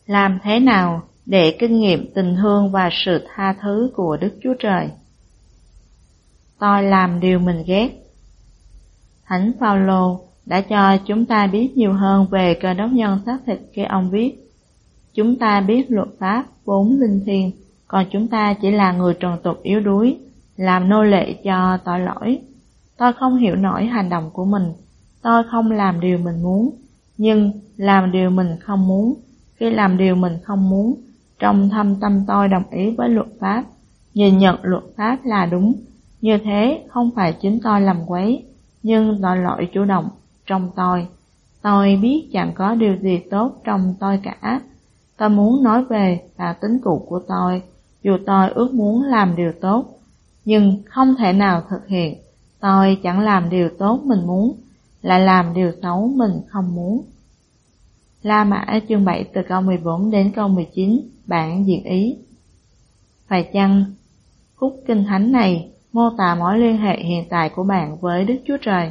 Làm thế nào để kinh nghiệm tình thương và sự tha thứ của Đức Chúa Trời? Tôi làm điều mình ghét. Thánh Phaolô đã cho chúng ta biết nhiều hơn về Cơ Đốc nhân xác thịt khi ông viết: chúng ta biết luật pháp vốn linh thiêng, còn chúng ta chỉ là người trần tục yếu đuối, làm nô lệ cho tội lỗi. Tôi không hiểu nổi hành động của mình. Tôi không làm điều mình muốn, nhưng làm điều mình không muốn. Khi làm điều mình không muốn, trong thâm tâm tôi đồng ý với luật pháp, nhìn nhận luật pháp là đúng. Như thế không phải chính tôi làm quấy, nhưng tội lỗi chủ động trong tôi. Tôi biết chẳng có điều gì tốt trong tôi cả. Tôi muốn nói về bản tính cũ của tôi, dù tôi ước muốn làm điều tốt, nhưng không thể nào thực hiện. Tôi chẳng làm điều tốt mình muốn, lại làm điều xấu mình không muốn. La Mã chương 7 từ câu 14 đến câu 19, bản diễn ý. Phải chăng khúc kinh thánh này mô tả mối liên hệ hiện tại của bạn với Đức Chúa Trời?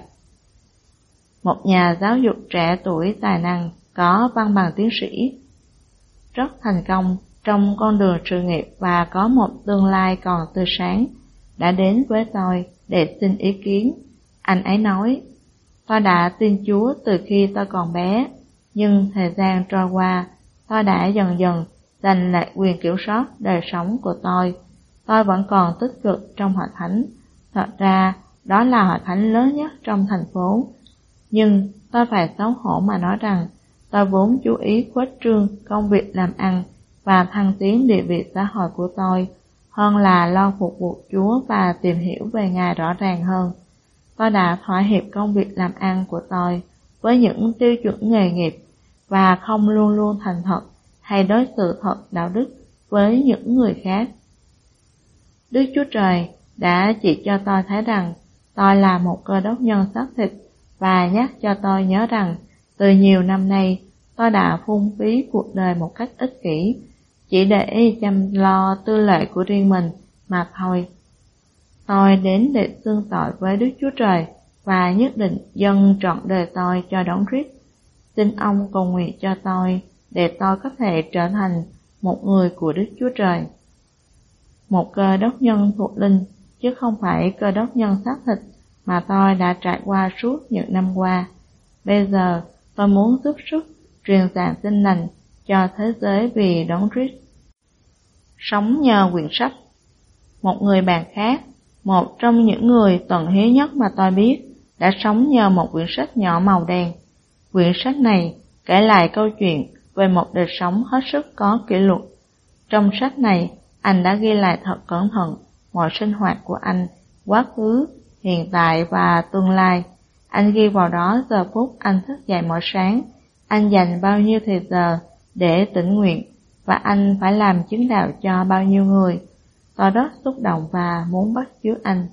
Một nhà giáo dục trẻ tuổi tài năng, có văn bằng tiến sĩ, rất thành công trong con đường sự nghiệp và có một tương lai còn tươi sáng, đã đến với tôi để xin ý kiến. Anh ấy nói: tôi đã tin Chúa từ khi tôi còn bé, nhưng thời gian trôi qua, tôi đã dần dần giành lại quyền kiểm soát đời sống của tôi. Tôi vẫn còn tích cực trong hội thánh. Thật ra, đó là hội thánh lớn nhất trong thành phố. Nhưng tôi phải xấu hổ mà nói rằng, tôi vốn chú ý khuếch trương công việc làm ăn và thăng tiến địa vị xã hội của tôi, hơn là lo phục vụ Chúa và tìm hiểu về Ngài rõ ràng hơn. Tôi đã thỏa hiệp công việc làm ăn của tôi với những tiêu chuẩn nghề nghiệp và không luôn luôn thành thật hay đối xử thật đạo đức với những người khác. Đức Chúa Trời đã chỉ cho tôi thấy rằng tôi là một cơ đốc nhân xác thịt và nhắc cho tôi nhớ rằng từ nhiều năm nay tôi đã phung phí cuộc đời một cách ích kỷ, chỉ để chăm lo tư lệ của riêng mình mà thôi. Tôi đến để xưng tội với Đức Chúa Trời và nhất định dâng trọn đời tôi cho Đấng Christ. Xin ông cầu nguyện cho tôi để tôi có thể trở thành một người của Đức Chúa Trời, một cơ đốc nhân thuộc linh, chứ không phải cơ đốc nhân xác thịt mà tôi đã trải qua suốt những năm qua. Bây giờ tôi muốn giúp sức truyền giảng tin lành cho thế giới vì Đấng Christ. Sống nhờ quyển sách. Một người bạn khác, một trong những người tận hiếu nhất mà tôi biết, đã sống nhờ một quyển sách nhỏ màu đen. Quyển sách này kể lại câu chuyện về một đời sống hết sức có kỷ luật. Trong sách này, anh đã ghi lại thật cẩn thận mọi sinh hoạt của anh, quá khứ, hiện tại và tương lai. Anh ghi vào đó giờ phút anh thức dậy mỗi sáng, anh dành bao nhiêu thời giờ để tĩnh nguyện, và anh phải làm chứng đạo cho bao nhiêu người. Tôi rất xúc động và muốn bắt chước anh.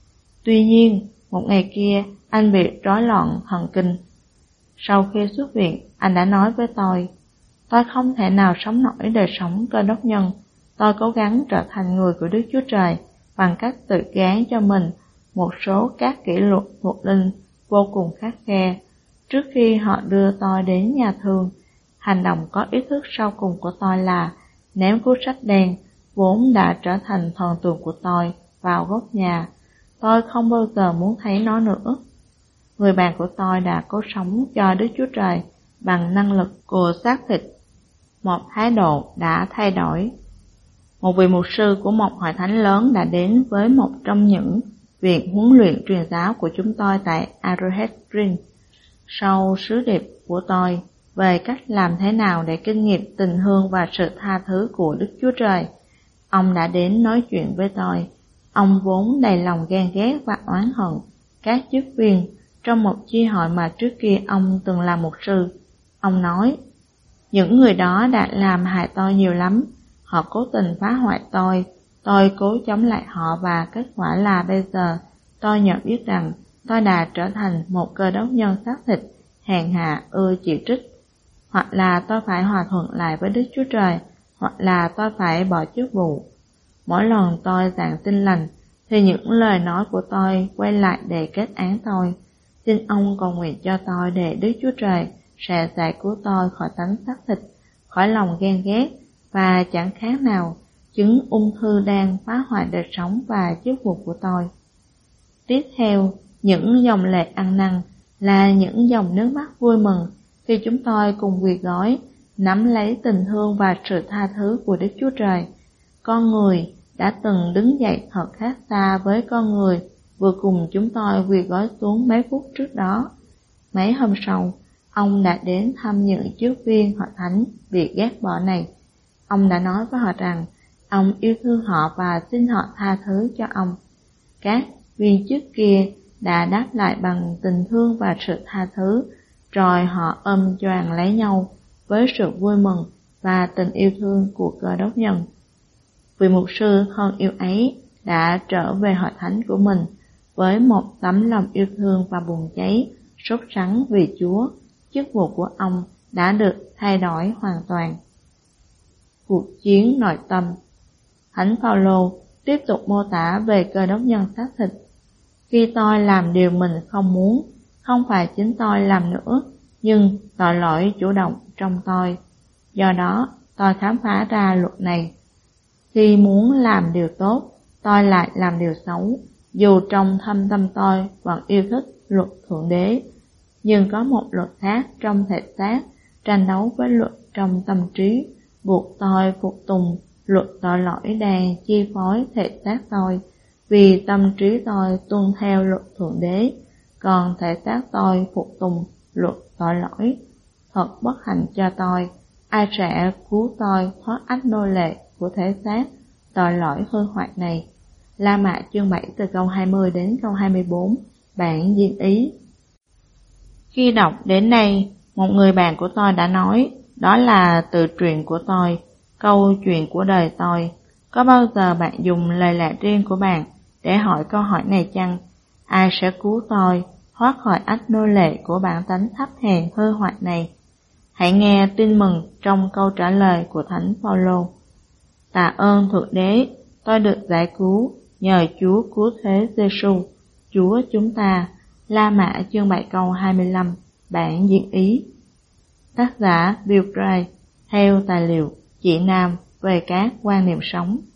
Tuy nhiên, một ngày kia, anh bị rối loạn thần kinh. Sau khi xuất viện, anh đã nói với tôi không thể nào sống nổi đời sống cơ đốc nhân. Tôi cố gắng trở thành người của Đức Chúa Trời bằng cách tự gán cho mình một số các kỷ luật thuộc linh vô cùng khắt khe. Trước khi họ đưa tôi đến nhà thương, hành động có ý thức sau cùng của tôi là ném cuốn sách đen vốn đã trở thành thần tượng của tôi vào góc nhà. Tôi không bao giờ muốn thấy nó nữa. Người bạn của tôi đã cố sống cho Đức Chúa Trời bằng năng lực của xác thịt. Một thái độ đã thay đổi. Một vị mục sư của một hội thánh lớn đã đến với một trong những viện huấn luyện truyền giáo của chúng tôi tại Arrowhead Green. Sau sứ điệp của tôi về cách làm thế nào để kinh nghiệm tình thương và sự tha thứ của Đức Chúa Trời, ông đã đến nói chuyện với tôi. Ông vốn đầy lòng ghen ghét và oán hận các chức viên trong một chi hội mà trước kia ông từng là mục sư. Ông nói, những người đó đã làm hại tôi nhiều lắm. Họ cố tình phá hoại tôi cố chống lại họ, và kết quả là bây giờ tôi nhận biết rằng tôi đã trở thành một cơ đốc nhân xác thịt, hèn hạ, ưa chỉ trích. Hoặc là tôi phải hòa thuận lại với Đức Chúa Trời, hoặc là tôi phải bỏ chức vụ. Mỗi lần tôi giảng tin lành, thì những lời nói của tôi quay lại để kết án tôi. Xin ông cầu nguyện cho tôi để Đức Chúa Trời sẽ giải cứu tôi khỏi tánh xác thịt, khỏi lòng ghen ghét và chẳng khác nào chứng ung thư đang phá hoại đời sống và chức vụ của tôi. Tiếp theo, những dòng lệ ăn năn là những dòng nước mắt vui mừng khi chúng tôi cùng quỳ gối, nắm lấy tình thương và sự tha thứ của Đức Chúa Trời. Con người đã từng đứng dậy thật khác xa với con người vừa cùng chúng tôi quỳ gối xuống mấy phút trước đó. Mấy hôm sau, ông đã đến thăm những chức viên hội thánh bị ghét bỏ này. Ông đã nói với họ rằng ông yêu thương họ và xin họ tha thứ cho ông. Các viên chức kia đã đáp lại bằng tình thương và sự tha thứ, rồi họ ôm choàng lấy nhau với sự vui mừng và tình yêu thương của Cơ Đốc nhân. Vị mục sư thân yêu ấy đã trở về hội thánh của mình với một tấm lòng yêu thương và bùng cháy, sốt sắng vì Chúa. Chức vụ của ông đã được thay đổi hoàn toàn. Cuộc chiến nội tâm. Thánh Phaolô tiếp tục mô tả về Cơ Đốc nhân xác thịt. Khi tôi làm điều mình không muốn, không phải chính tôi làm nữa, nhưng tội lỗi chủ động trong tôi. Do đó, tôi khám phá ra luật này. Khi muốn làm điều tốt, tôi lại làm điều xấu, dù trong thâm tâm tôi vẫn yêu thích luật Thượng Đế. Nhưng có một luật khác trong thể xác, tranh đấu với luật trong tâm trí, buộc tôi phục tùng luật tội lỗi đang chi phối thể xác tôi, vì tâm trí tôi tuân theo luật Thượng Đế, còn thể xác tôi phục tùng luật tội lỗi. Thật bất hạnh cho tôi, ai sẽ cứu tôi thoát ách nô lệ của thể xác tội lỗi hư hoại này. La Mã chương 7 từ câu 20 đến câu 24, bản diễn ý. Khi đọc đến đây, một người bạn của tôi đã nói, đó là tự truyện của tôi, câu chuyện của đời tôi. Có bao giờ bạn dùng lời lẽ riêng của bạn để hỏi câu hỏi này chăng? Ai sẽ cứu tôi thoát khỏi ách nô lệ của bản tánh thấp hèn hư hoại này? Hãy nghe tin mừng trong câu trả lời của Thánh Phaolô. Tạ ơn Thượng Đế, tôi được giải cứu nhờ Chúa cứu thế Giêsu, Chúa chúng ta. La Mã chương 7 câu 25, bản diễn ý. Tác giả Bill Gray, theo tài liệu Chị Nam về các quan niệm sống.